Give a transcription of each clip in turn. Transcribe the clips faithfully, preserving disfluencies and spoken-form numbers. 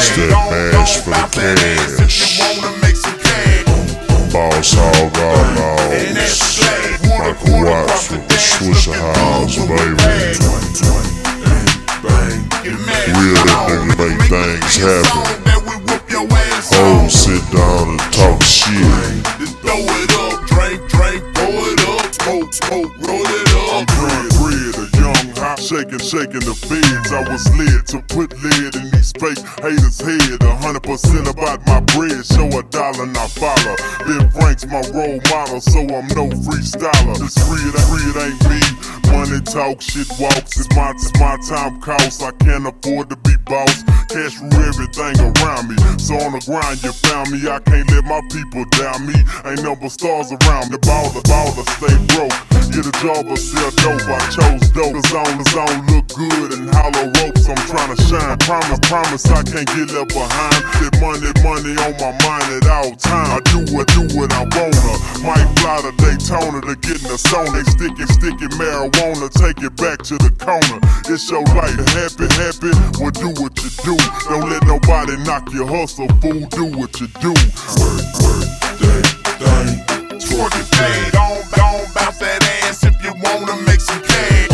that mash for the cash. Boss hog all laws. Michael Watts with the Swisher House, baby. Real that nigga make things happen. Hoes sit down and talk shit. Throw it up, drink, drink, pour it up, smoke, smoke, roll it up. I'm growing bread, a young hot, shaking, shaking the feds. I was led to put lead in these fake haters' head. A hundred percent about my bread, show a dollar, not follow. Ben Frank's my role model, so I'm no freestyler. This free, that free, it ain't me. Money talk, shit walks. It's my, it's my time cost. I can't afford to be boss. Cash rule everything around me. So on the grind you found me. I can't let my people down me. Ain't no but stars around me. Baller, baller, stay broke. Get a job or sell dope. I chose dope. Cause on the zone look good and hollow ropes. I'm trying to shine. Promise, promise I can't get left behind. That money, money on my mind at all time. I do what, do what I wanna. Might fly to Daytona to get in the sauna. They stick it, stick it, marijuana. Take it back to the corner. It's your life. Happy, happy. Well, do what you do. Don't let nobody knock your hustle, fool. Do what you do. Work, work, dang, dang. Twerk it, dang. Don't, don't bounce that ass if you wanna make some cash.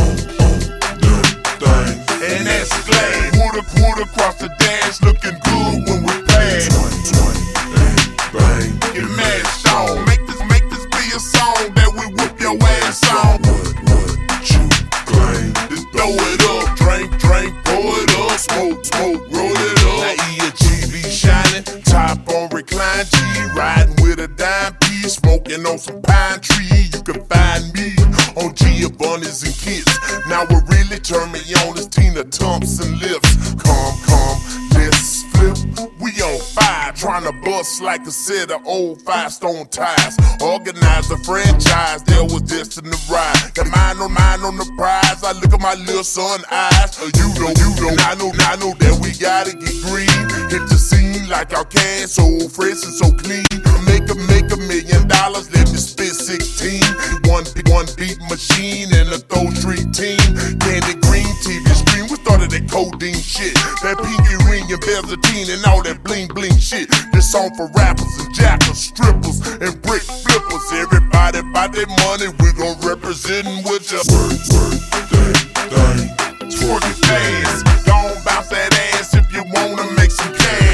Dang, dang. And that's glad. Wood, wood across the dash, looking good when we pass. Bang, bang. Get mashed on. Make this, make this be a song that we whoop your ass on. What, what you claim? Just throw it up, drink, drink, pour it up, smoke, smoke, roll it up. Now E G V shining, top on recline G, riding with a dime piece, smoking on some pine tree. You can find me on Giovanni's and Kids. Now what really turned me on is Tina Thompson lips. Come, come, let's flip. We on fire, trying to bust like a set of old Firestone tires. Organize a franchise, there was destined to ride. Got mine on mine on the prize. I look at my little son eyes. Uh, you know, you know, I know, I know that we gotta get green. Hit the scene like our can, so fresh and so clean. Make a, make a million dollars, let me spit sixteen. One, one beat machine and a throw street team. Candy green T V screen, we started that codeine shit. That pinky ring and velveteen and all that bling bling shit. This song for rappers and jackers, strippers and brick flippers. Everybody by their money, we gon' represent with ya. Work, work, dang, dang. Twerk it, Dance, don't bounce that ass if you wanna make some cash.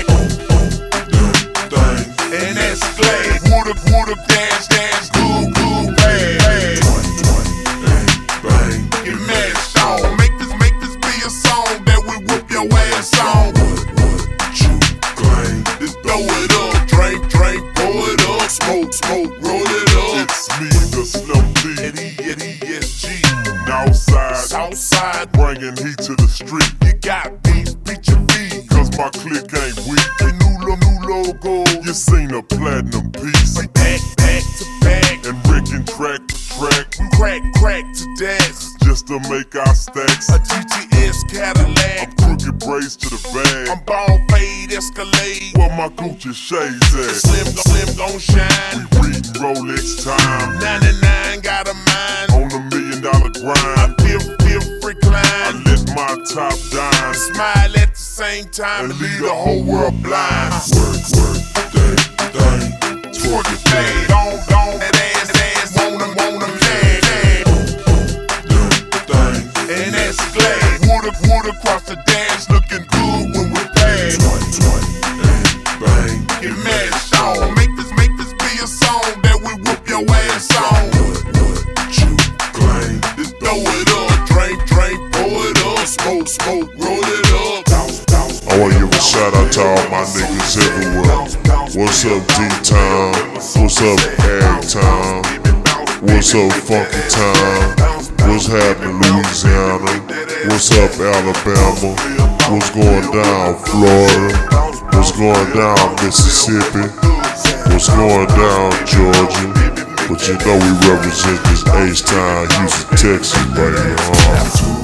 dang, dang. And that's glad. Woulda, woulda, dash, dash, good, good, bad. Bang, bang. Get mashed on. Make this, make this be a song that we whoop your ass on. What, what you claim? Just throw it up, drink, drink, pour it up, smoke, smoke, roll it up. It's me, the Slim D. At E, at E S G, Outside, Southside, bringing heat to the street. you got beef, beat your beef. Cause my clique ain't weak. The new, lo- new logo, You seen a platinum piece. we back, back to back. And Rick and track for track. We crack, crack to dance. Just to make our stacks. A G T S Cadillac. I'm crooked braids to the bag. I'm ball fade, Escalade. Where my Gucci shades at? Slim, slim gon' shine. We reading Rolex time. ninety-nine got a mind. On a million dollar I grind. feel, feel I recline. let my top dime. Smile at the same time and leave the whole world blind. Work, work, dang, dang. Twerk it, Hey, dang, don't, don't, that ass, ass, wanna, wanna, man, man. dang, dang. And that's glad. Woulda, woulda, cross the dash, looking good when we pass. Bang, bang. Get mashed on. Make this, make this be a song that we whoop your ass on. What, what you claim? Just throw it up, drink, drink, pour it up, smoke, smoke, roll it up. I wanna give a shout out to all my niggas everywhere. What's up, D-Town? What's up, Ag-Town? What's up, Funky Town? What's happening, Louisiana? What's up, Alabama? What's going down, Florida? What's going down, Mississippi? What's going down, Georgia? But you know we represent this H-Town, Houston, Texas, baby. Uh.